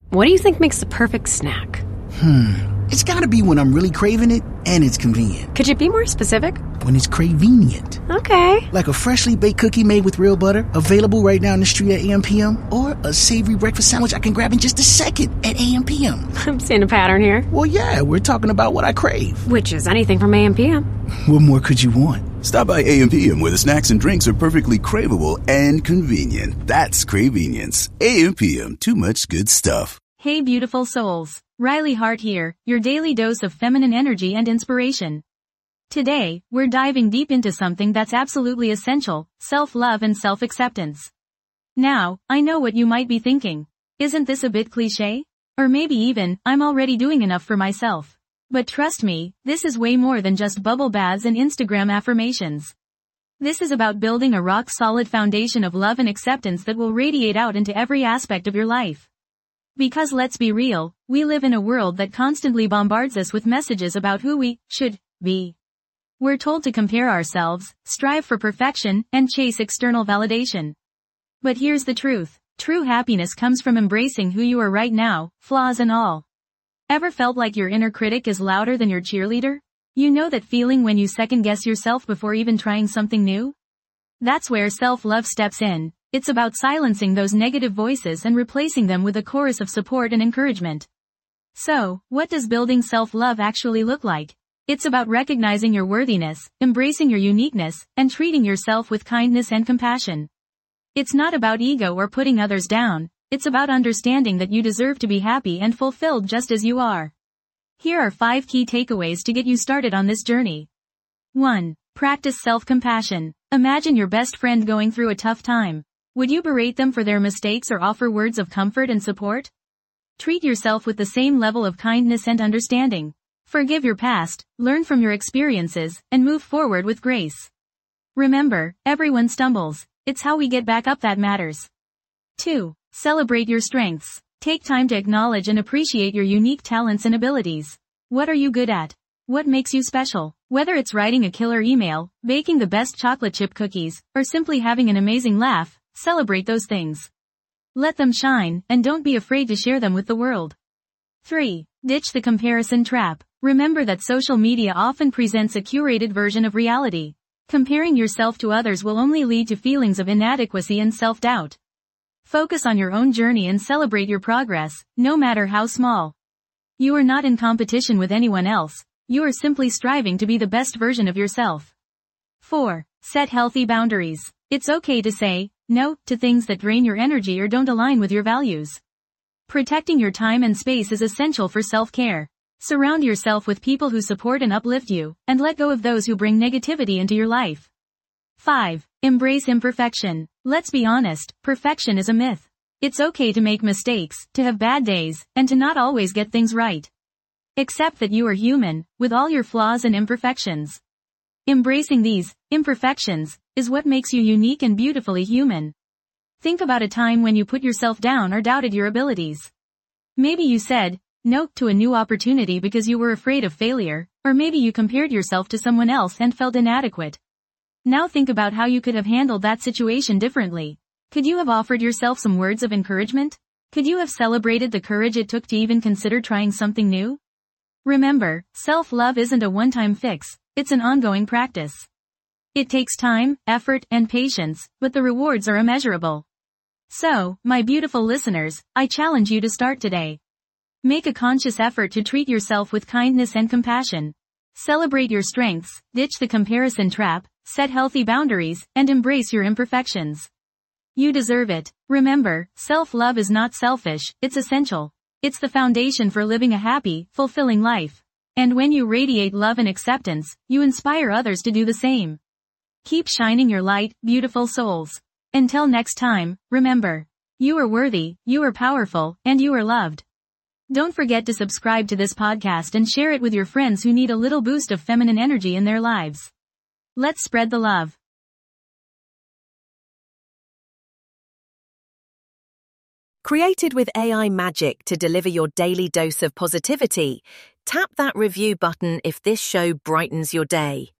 What do you think makes the perfect snack? It's gotta be when I'm really craving it and it's convenient. Could you be more specific? When it's cravenient. Okay. Like a freshly baked cookie made with real butter, available right now in the street at AM/PM, or a savory breakfast sandwich I can grab in just a second at AM/PM. I'm seeing a pattern here. Well, yeah, we're talking about what I crave. Which is anything from AM/PM. What more could you want? Stop by AM/PM where the snacks and drinks are perfectly craveable and convenient. That's Cravenience. AM/PM, too much good stuff. Hey beautiful souls, Riley Hart here, your daily dose of feminine energy and inspiration. Today, we're diving deep into something that's absolutely essential, self-love and self-acceptance. Now, I know what you might be thinking. Isn't this a bit cliché? Or maybe even, I'm already doing enough for myself. But trust me, this is way more than just bubble baths and Instagram affirmations. This is about building a rock-solid foundation of love and acceptance that will radiate out into every aspect of your life. Because let's be real, we live in a world that constantly bombards us with messages about who we should be. We're told to compare ourselves, strive for perfection, and chase external validation. But here's the truth. True happiness comes from embracing who you are right now, flaws and all. Ever felt like your inner critic is louder than your cheerleader? You know that feeling when you second-guess yourself before even trying something new? That's where self-love steps in. It's about silencing those negative voices and replacing them with a chorus of support and encouragement. So, what does building self-love actually look like? It's about recognizing your worthiness, embracing your uniqueness, and treating yourself with kindness and compassion. It's not about ego or putting others down. It's about understanding that you deserve to be happy and fulfilled just as you are. Here are 5 key takeaways to get you started on this journey. 1. Practice self-compassion. Imagine your best friend going through a tough time. Would you berate them for their mistakes or offer words of comfort and support? Treat yourself with the same level of kindness and understanding. Forgive your past, learn from your experiences, and move forward with grace. Remember, everyone stumbles. It's how we get back up that matters. 2. Celebrate your strengths. Take time to acknowledge and appreciate your unique talents and abilities. What are you good at? What makes you special? Whether it's writing a killer email, baking the best chocolate chip cookies, or simply having an amazing laugh, celebrate those things. Let them shine, and don't be afraid to share them with the world. 3. Ditch the comparison trap. Remember that social media often presents a curated version of reality. Comparing yourself to others will only lead to feelings of inadequacy and self-doubt. Focus on your own journey and celebrate your progress, no matter how small. You are not in competition with anyone else. You are simply striving to be the best version of yourself. 4. Set healthy boundaries. It's okay to say no to things that drain your energy or don't align with your values. Protecting your time and space is essential for self-care. Surround yourself with people who support and uplift you, and let go of those who bring negativity into your life. 5. Embrace imperfection. Let's be honest, perfection is a myth. It's okay to make mistakes, to have bad days, and to not always get things right. Accept that you are human, with all your flaws and imperfections. Embracing these imperfections is what makes you unique and beautifully human. Think about a time when you put yourself down or doubted your abilities. Maybe you said no to a new opportunity because you were afraid of failure, or maybe you compared yourself to someone else and felt inadequate. Now think about how you could have handled that situation differently. Could you have offered yourself some words of encouragement? Could you have celebrated the courage it took to even consider trying something new? Remember, self-love isn't a one-time fix, it's an ongoing practice. It takes time, effort, and patience, but the rewards are immeasurable. So, my beautiful listeners, I challenge you to start today. Make a conscious effort to treat yourself with kindness and compassion. Celebrate your strengths, ditch the comparison trap, set healthy boundaries, and embrace your imperfections. You deserve it. Remember, self-love is not selfish, it's essential. It's the foundation for living a happy, fulfilling life. And when you radiate love and acceptance, you inspire others to do the same. Keep shining your light, beautiful souls. Until next time, remember, you are worthy, you are powerful, and you are loved. Don't forget to subscribe to this podcast and share it with your friends who need a little boost of feminine energy in their lives. Let's spread the love. Created with AI magic to deliver your daily dose of positivity, tap that review button if this show brightens your day.